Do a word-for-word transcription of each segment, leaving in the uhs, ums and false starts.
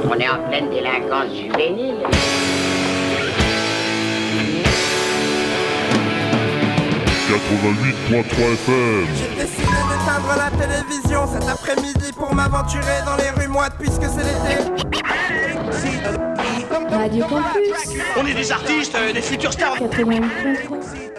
On est en pleine délinquance juvénile. quatre-vingt-huit point trois F M. J'ai décidé d'éteindre la télévision cet après-midi pour m'aventurer dans les rues moites puisque c'est l'été. Radio Campus. On est des artistes, euh, des futurs stars. quatre-vingt-huit point trois.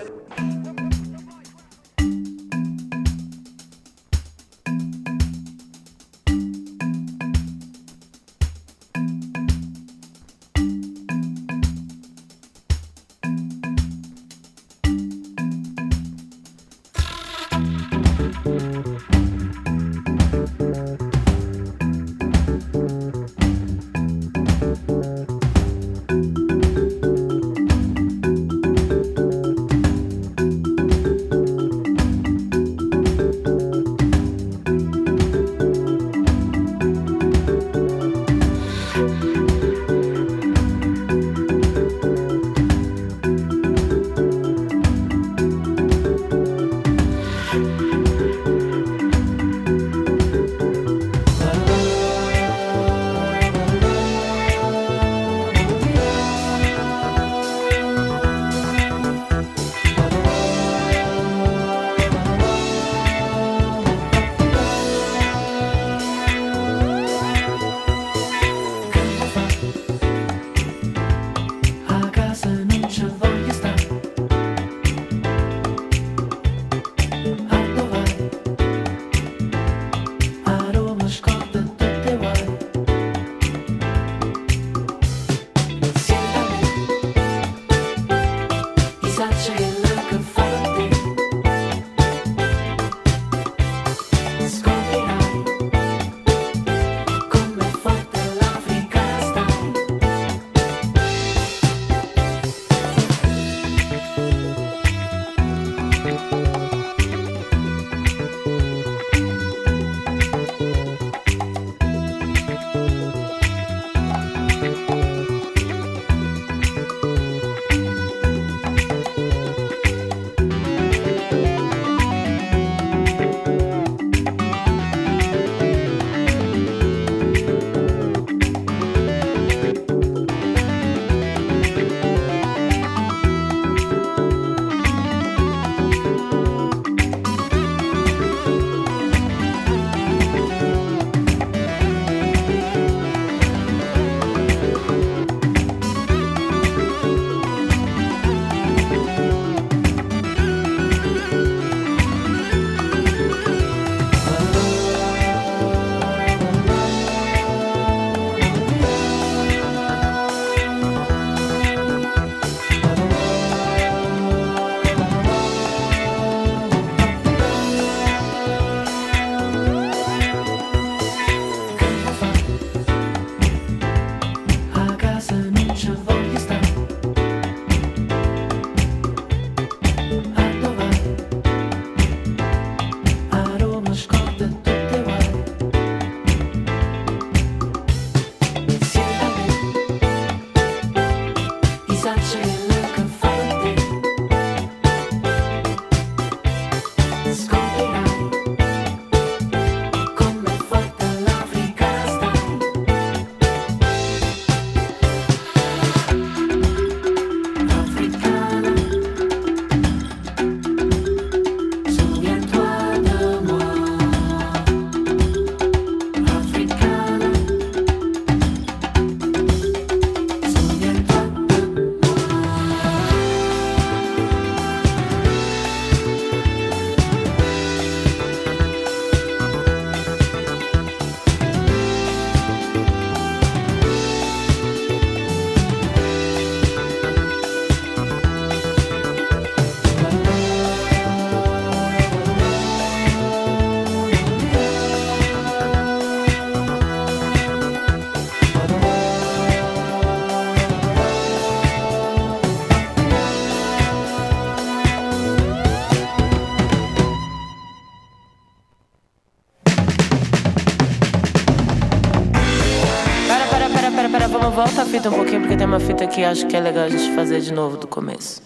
volta a fita um pouquinho, porque tem uma fita que acho que é legal a gente fazer de novo do começo.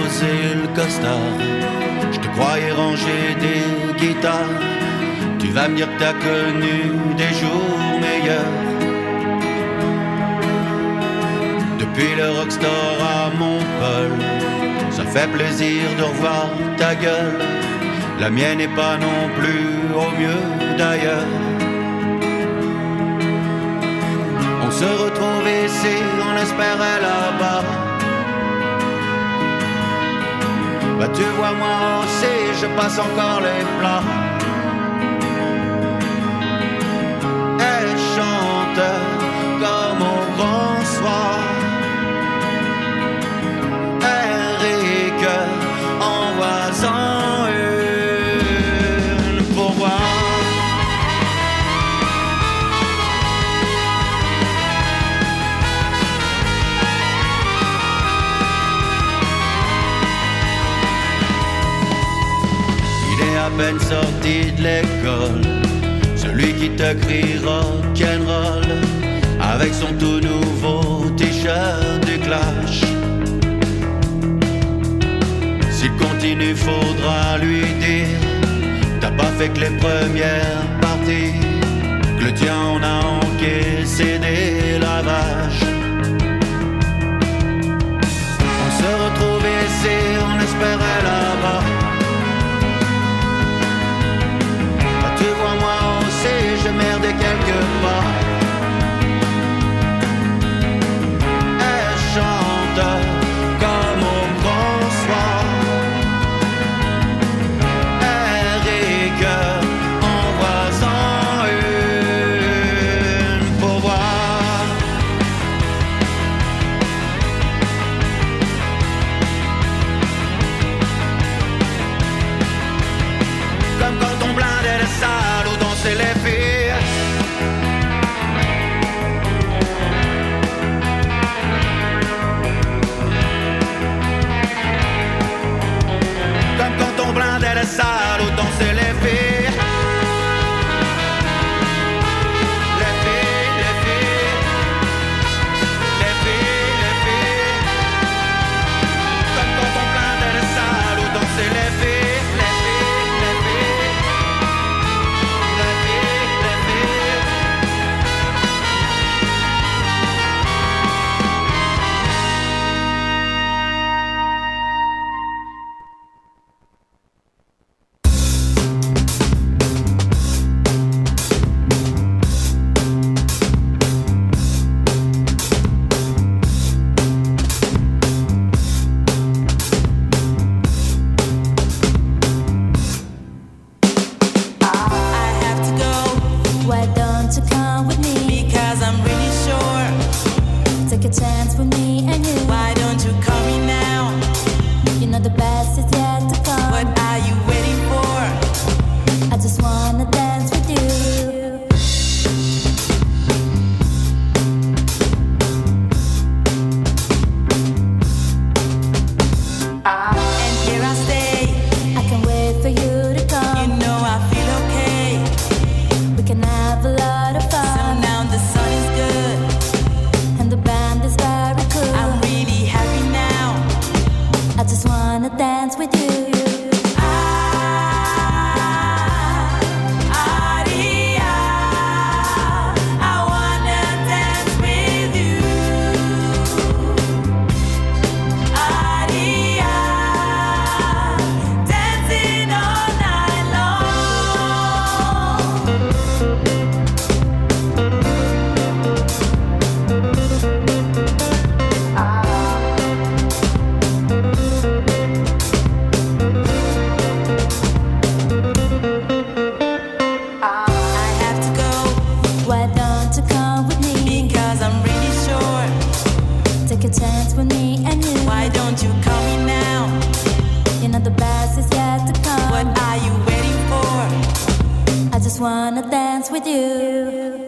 et le costard. Je te croyais ranger des guitares. Tu vas me dire que t'as connu des jours meilleurs. Depuis le rockstar à Montpel, ça fait plaisir de revoir ta gueule. La mienne n'est pas non plus au mieux d'ailleurs. On se retrouve ici, on espérait là-bas. Bah tu vois moi aussi, je passe encore les plats. Et chante comme au grand soir. Eric, envoie-en une pour voir. À peine sorti de l'école, celui qui te crie rock'n'roll avec son tout nouveau t-shirt du Clash. S'il continue, faudra lui dire t'as pas fait que les premières parties, que le tien on a encaissé des lavages. On se retrouve ici, on espérait là-bas. Tu vois moi aussi, je merde quelque part. Elle chante comme au grand soir. Eric, envoie-en une pour voir. Comme quand on blindait les salles où dansaient les filles. Comme quand on blindait les salles où dansaient les filles. Les filles, les filles. Les filles, les filles. Comme quand on blindait les salles où dansaient les filles. Wanna dance with you.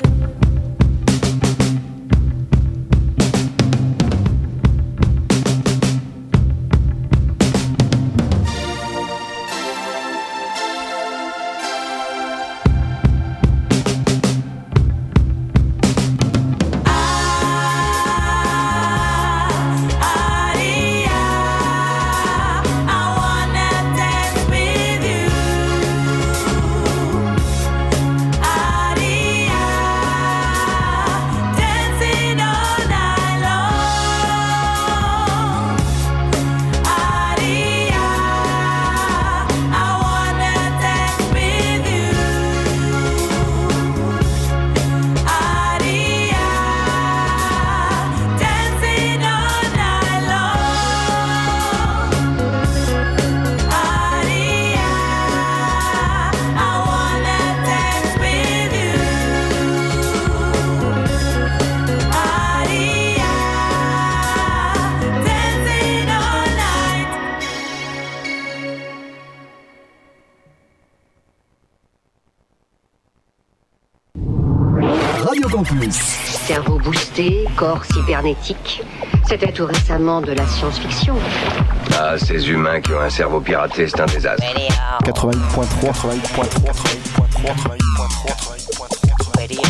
Campus. Cerveau boosté, corps cybernétique. C'était tout récemment de la science-fiction. Ah, ces humains qui ont un cerveau piraté, c'est un désastre. quatre-vingt-huit virgule trois, quatre-vingt-huit virgule trois, quatre-vingt-huit virgule trois, quatre-vingt-huit virgule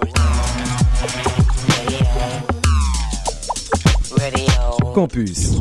trois. Campus.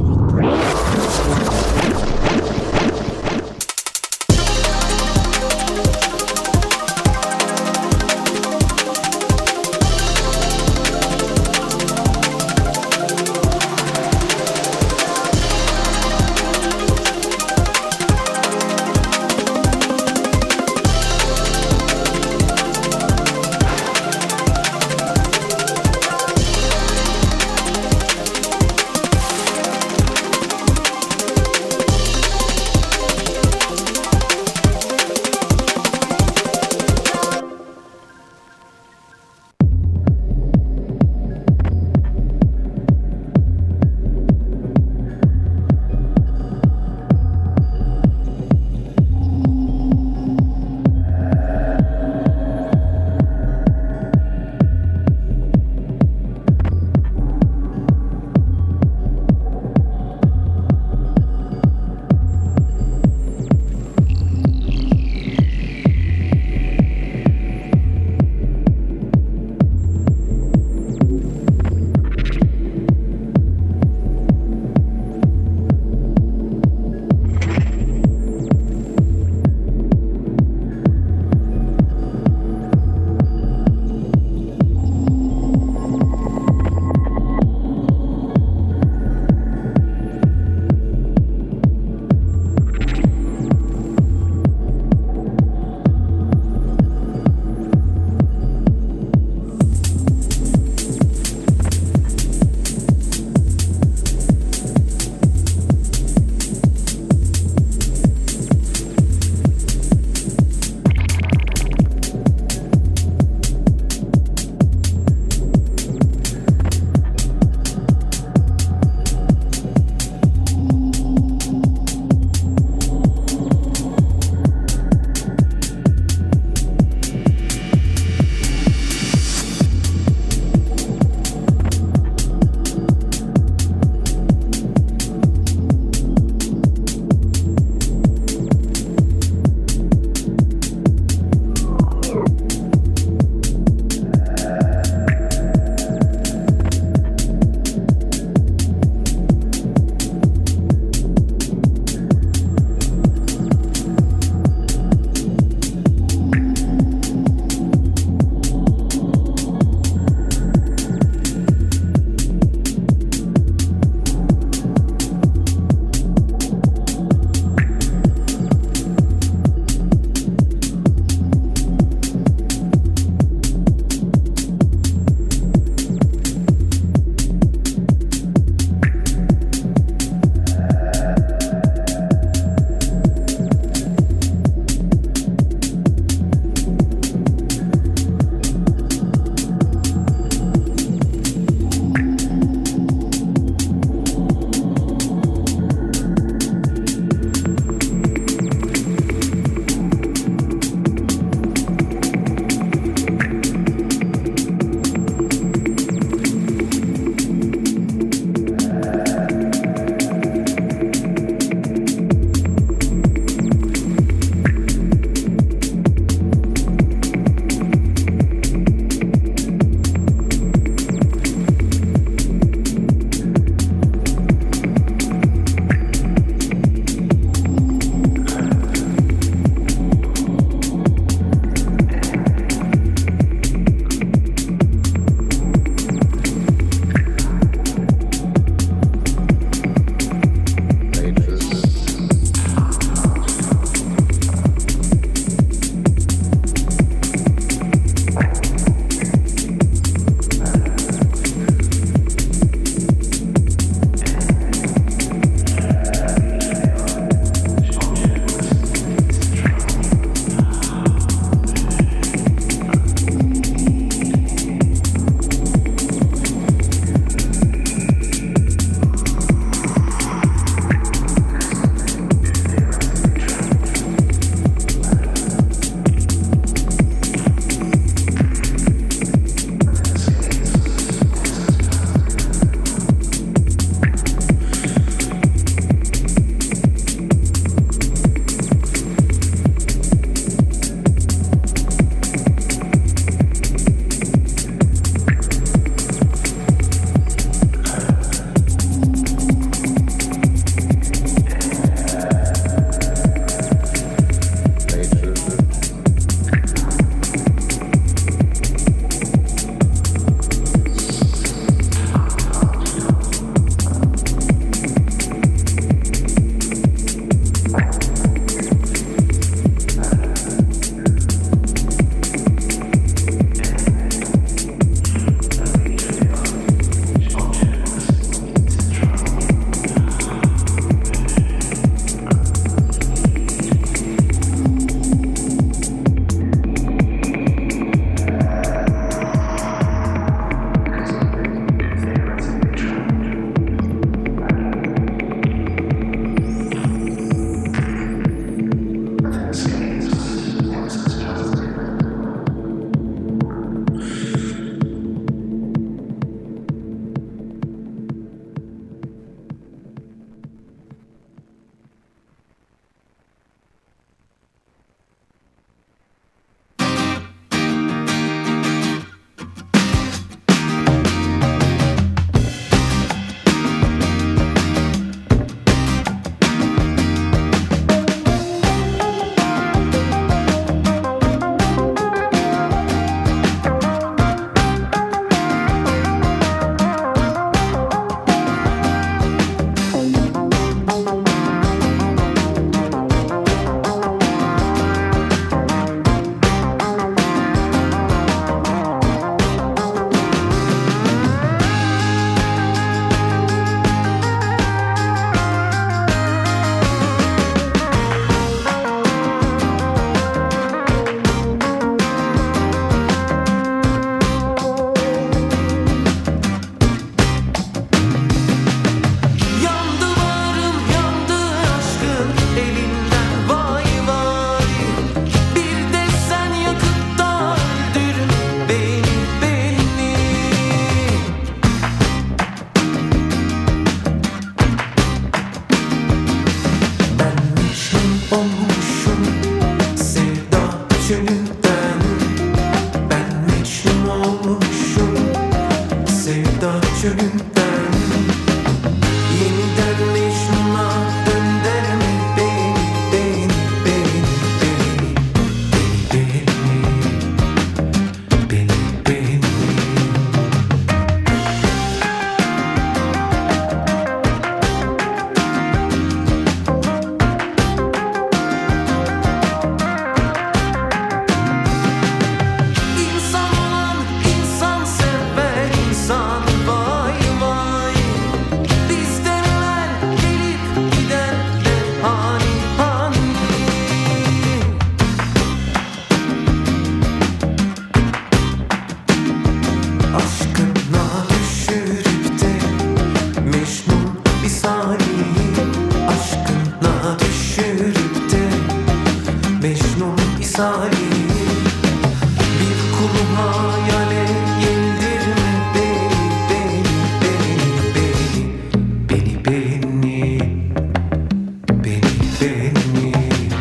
Mecnun isali bir kulun hayale yeldirme beni, beni, beni, beni, beni, beni, beni.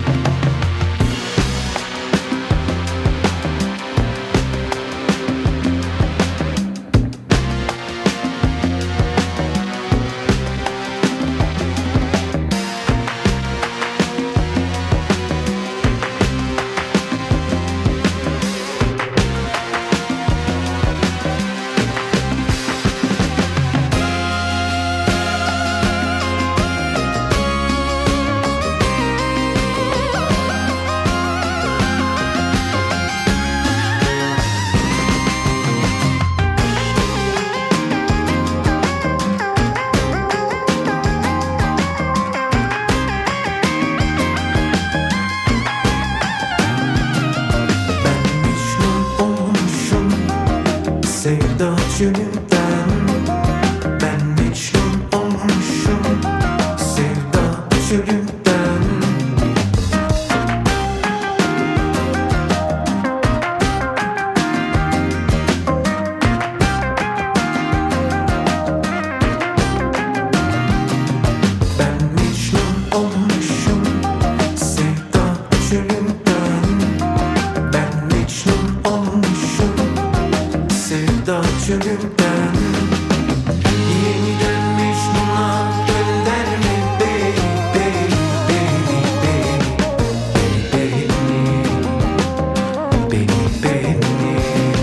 Sevda çölünden ben Mecnun olmuşum. Sevda çölünden ben Mecnun olmuşum. Sevda çölünden ben Mecnun olmuşum. Sevda çölünden yeniden Mecnun'a gönderme beni, beni, beni, beni, beni, beni, beni.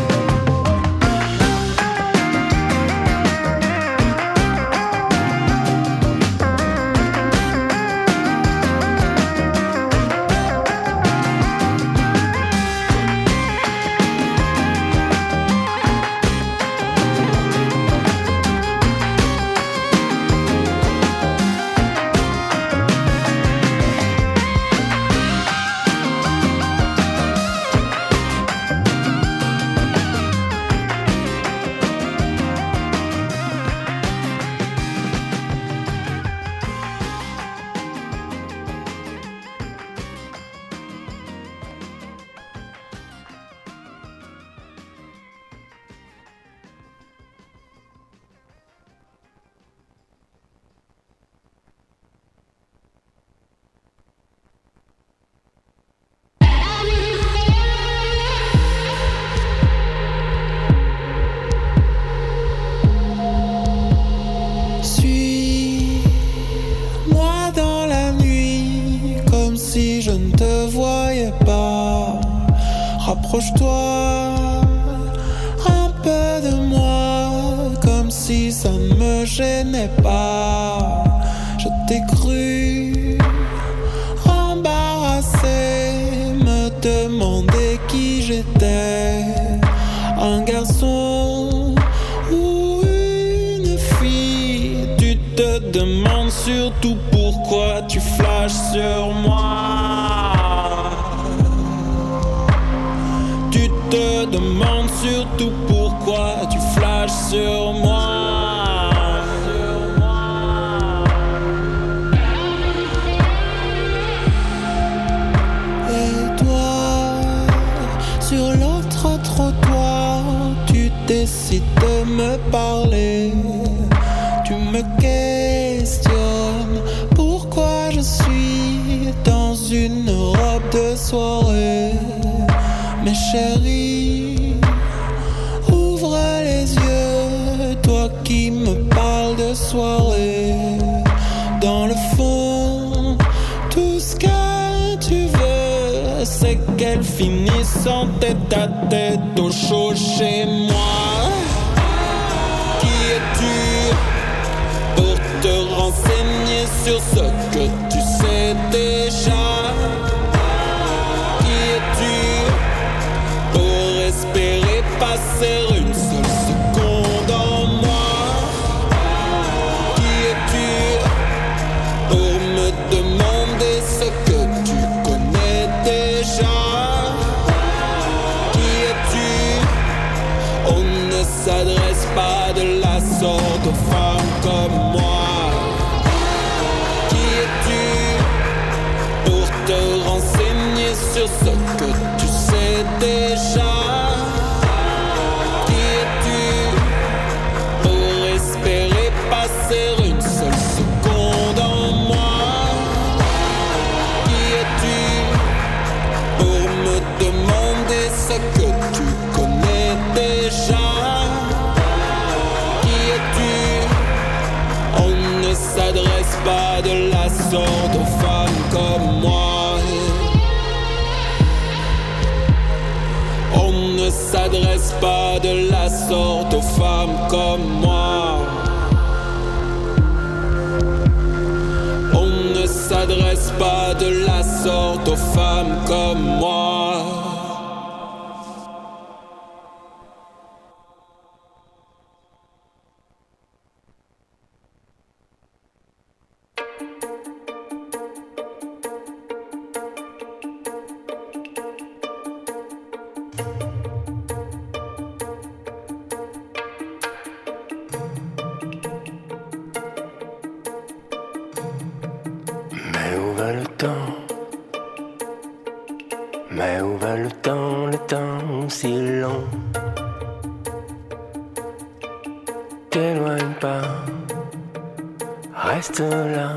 Suis-moi dans la nuit, comme si je ne te voyais pas. Rapproche-toi un peu de moi, comme si ça ne me gênait pas. Je t'ai cru embarrassé, me demander qui j'étais. Un garçon ou une fille, tu te demandes surtout pourquoi tu flashes sur moi. Tu te demandes surtout pourquoi tu flashes sur moi. Et toi, sur l'autre trottoir, tu décides de me parler. Tu me questionnes pourquoi je suis dans une robe de soirée. Mais chérie, ouvre les yeux, toi qui me parles de soirée. Dans le fond, tout ce que tu veux, c'est qu'elle finisse en tête à tête au chaud chez moi. Qui es-tu pour te renseigner sur ce que tu sais déjà? Qui es-tu pour espérer passer une seule seconde en moi? Qui es-tu pour me demander ce que tu connais déjà? Qui es-tu? On ne s'adresse pas de la sorte aux femmes comme moi. Qui es-tu pour te renseigner sur ce que tu sais déjà. Qui es-tu pour espérer passer une seule seconde en moi? Qui es-tu pour me demander ce que tu connais déjà? Qui es-tu? On ne s'adresse pas de la sorte aux femmes comme moi. On ne s'adresse pas de la sorte aux femmes comme moi. On ne s'adresse pas de la sorte aux femmes comme moi. Mais où va le temps? Mais où va le temps, le temps si long? T'éloigne pas, reste là,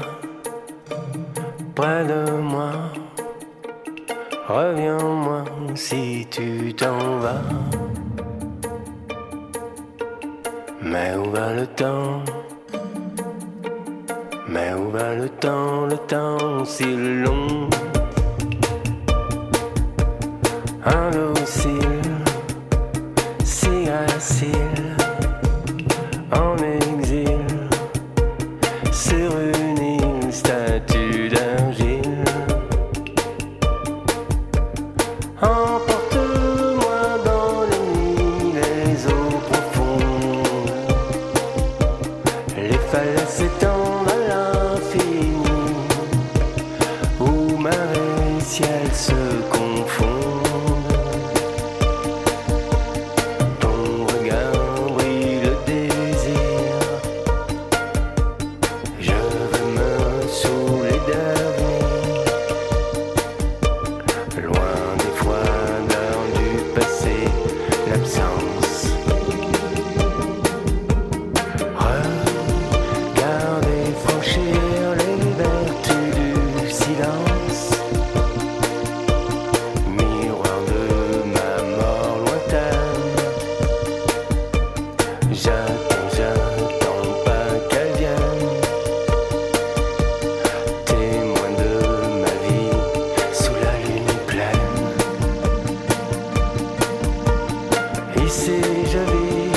près de moi. Reviens-moi si tu t'en vas. Mais où va le temps? Mais où va le temps, le temps si long? Indocile, si gracile, en exil, sur une île, statue d'argile. Emporte-moi dans les nuits, les eaux profondes, les falaises s'étendent à l'infini, où marée et ciel se confondent. Ton regard brille le désir, je veux me saouler d'avenir, loin des froideurs du passé, l'absence. Regardez franchir les vertus du silence, miroir de ma mort lointaine. J'attends, j'attends pas qu'elle vienne, témoin de ma vie sous la lune pleine. Ici je vis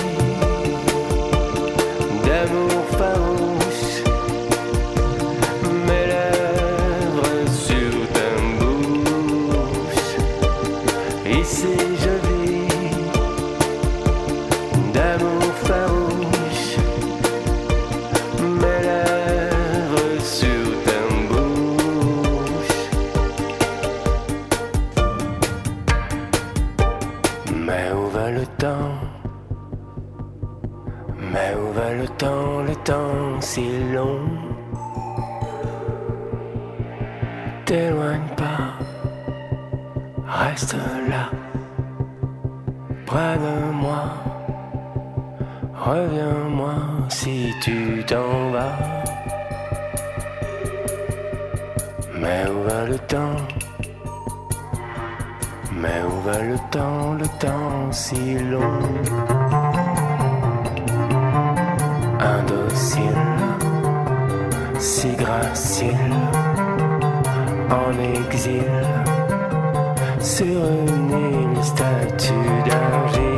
d'amour farouche, mes lèvres sur ta bouche. Ici je vis d'amour farouche, mes lèvres sur ta bouche. Mais où va le temps? Mais où va le temps, le temps si long? T'éloigne pas, reste là, près de moi. Reviens-moi si tu t'en vas. Mais où va le temps? Mais où va le temps, le temps si long? Indocile, si gracile, en exil, sur une île, statue d'argile.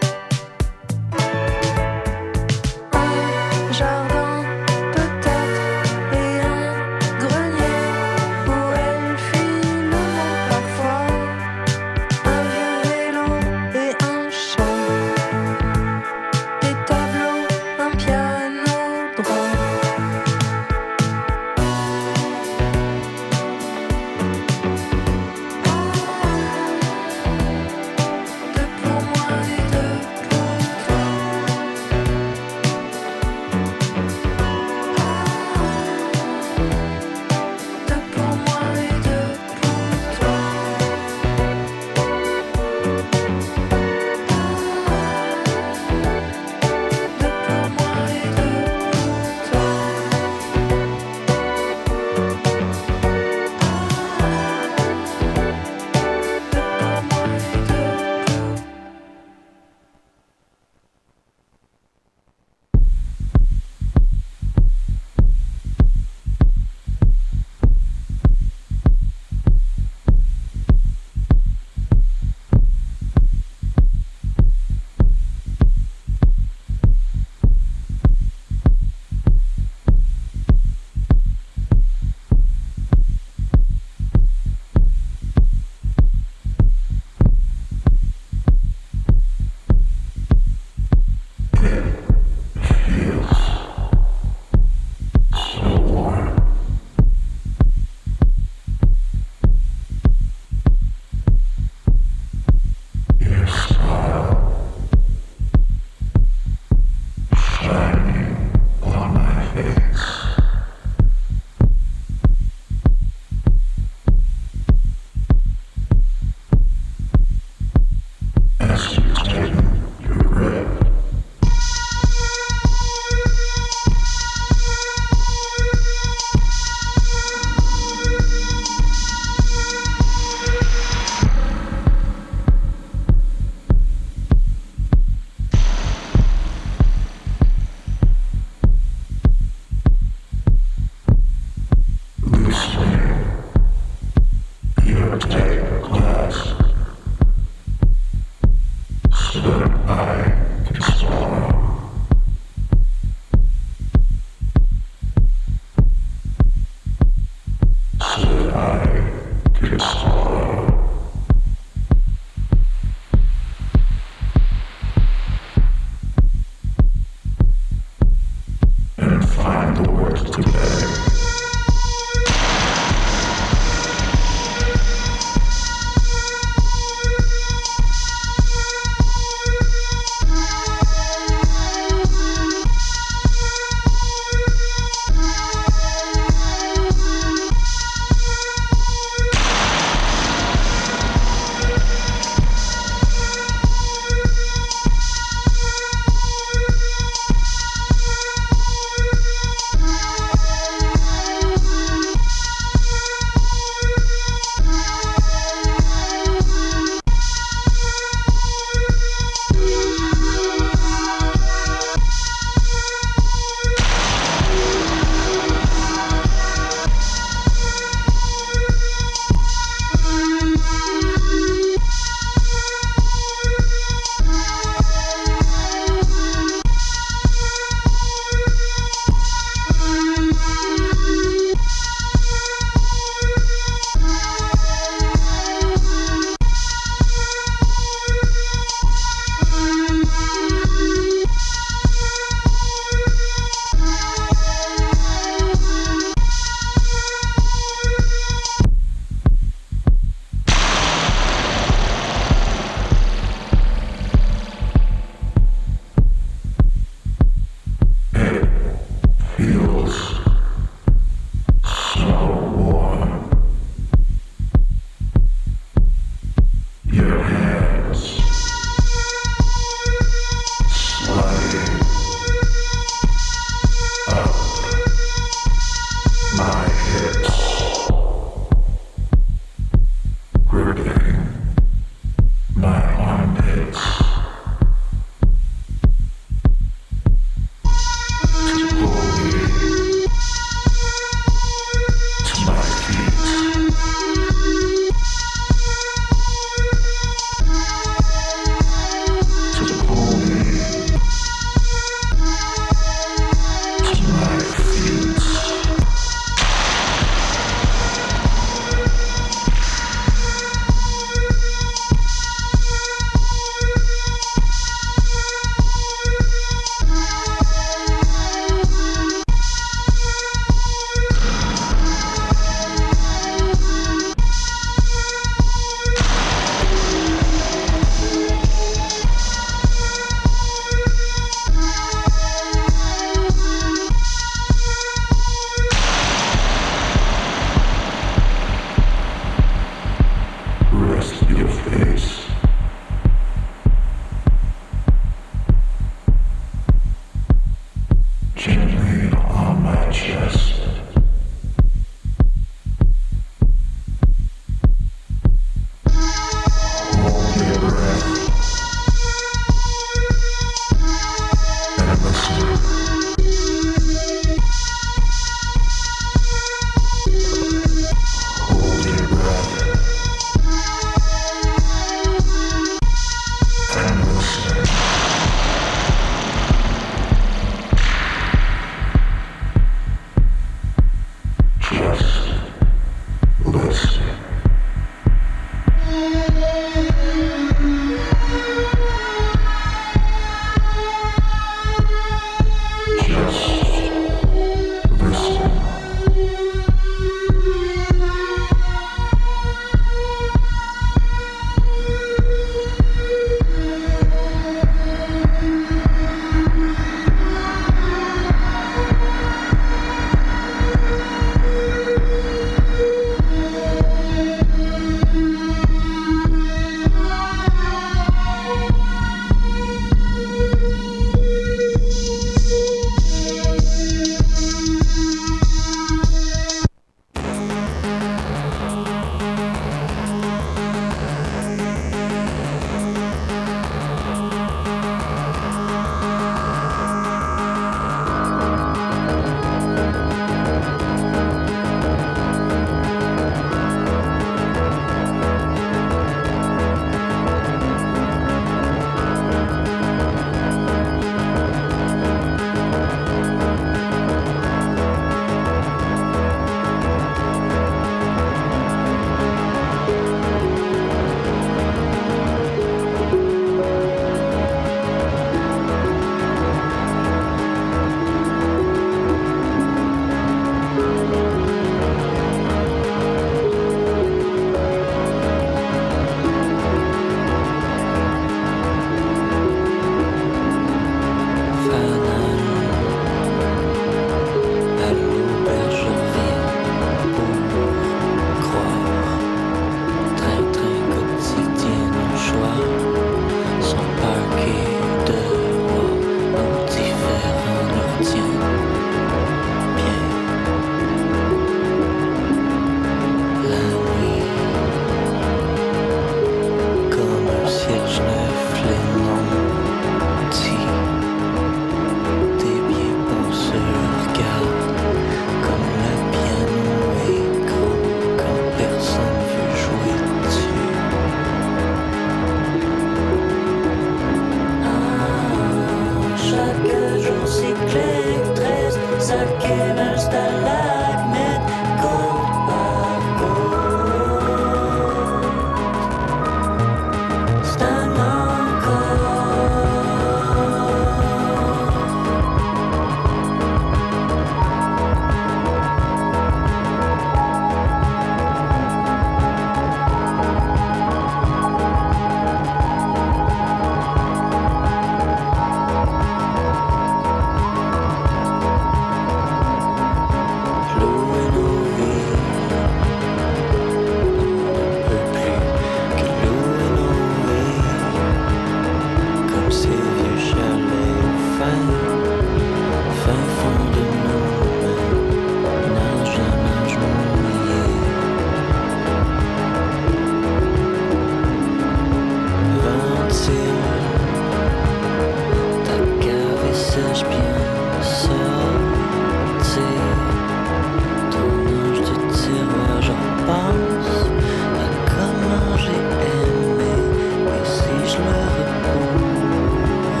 Comment j'ai aimé, et si je le retrouve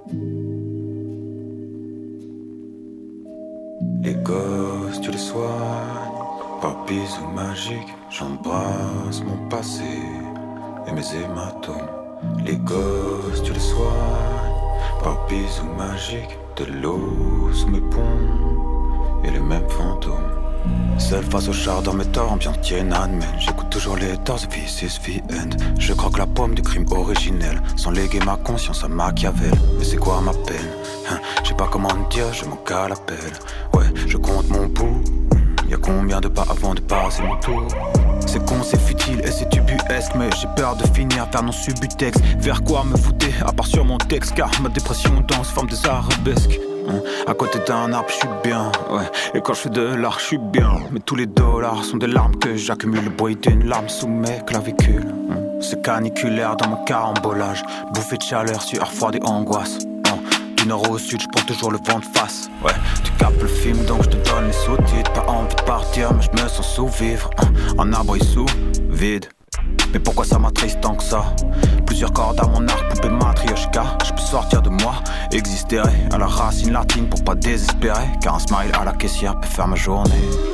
Les gosses, tu les soignes, par bisous magiques, j'embrasse mon passé et mes hématomes. Les gosses, tu les soignes, par bisous magiques, de l'eau sous mes ponts et les mêmes fantômes. Seul face au char dans mes torts, bien Tiananmen. J'écoute toujours les torts, V six V End. Je croque la pomme du crime originel, sans léguer ma conscience à Machiavel. Mais c'est quoi ma peine, hein? Je sais pas comment te dire, je manque à l'appel. Ouais, je compte mon pouls. Y'a combien de pas avant de passer mon tour? C'est con, c'est futile et c'est ubuesque, mais j'ai peur de finir par non subutex. Vers quoi me fouter, à part sur mon texte, car ma dépression danse forme des arabesques. Hein, à côté d'un arbre, j'suis bien, ouais. Et quand j'fais de l'art, j'suis bien. Mais tous les dollars sont des larmes que j'accumule. Le bruit d'une larme sous mes clavicules. Hein, c'est caniculaire dans mon carambolage. Bouffée de chaleur, sueur froide et angoisse. Hein, du nord au sud, j'prends toujours le vent de face. Ouais, tu capes le film donc j'te donne les sous-titres. Pas envie de partir, mais j'me sens sous-vivre. Hein, en abri sous vide. Mais pourquoi ça m'attriste tant que ça? Plusieurs cordes à mon arc, poupée matrioshka. Je peux sortir de moi, exister à la racine latine pour pas désespérer. Car un smile à la caissière peut faire ma journée.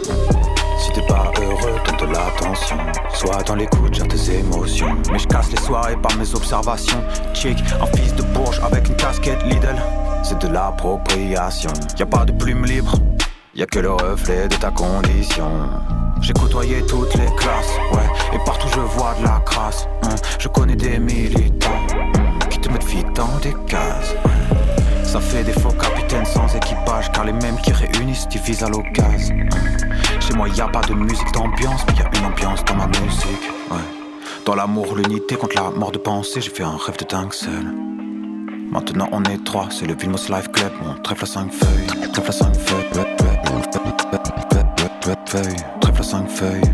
Si t'es pas heureux, donne de l'attention. Sois dans l'écoute, gère tes émotions. Mais je casse les soirées par mes observations. Chick, un fils de bourge avec une casquette Lidl. C'est de l'appropriation. Y'a pas de plume libre, y'a que le reflet de ta condition. J'ai côtoyé toutes les classes, ouais, et partout je vois de la crasse. Hum, je connais des militants hum, qui te mettent vite dans des cases. Ouais. Ça fait des faux capitaines sans équipage, car les mêmes qui réunissent divisent à l'occasion. Hum. Chez moi y a pas de musique d'ambiance, mais y a une ambiance dans ma musique. Ouais. Dans l'amour, l'unité contre la mort de pensée, j'ai fait un rêve de dingue seul. Maintenant on est trois, c'est le Vilmos Life Club, mon trèfle à cinq feuilles, trèfle à cinq feuilles, trèfle à cinq feuilles.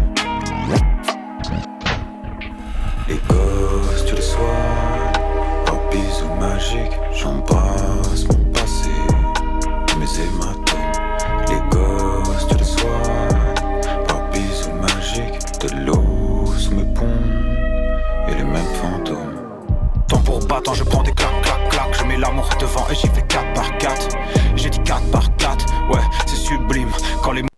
Les gosses, tu les soignes, par bisous magiques, j'embrasse mon passé, mes hématomes. Les gosses, tu les soignes, par bisous magiques, de l'eau sous mes ponts et les mêmes fantômes. Tambour battant, je prends des claques, claques, claques. Je mets l'amour devant et j'y fais quatre par quatre. J'ai dit quatre par quatre, ouais, c'est sublime. Quand les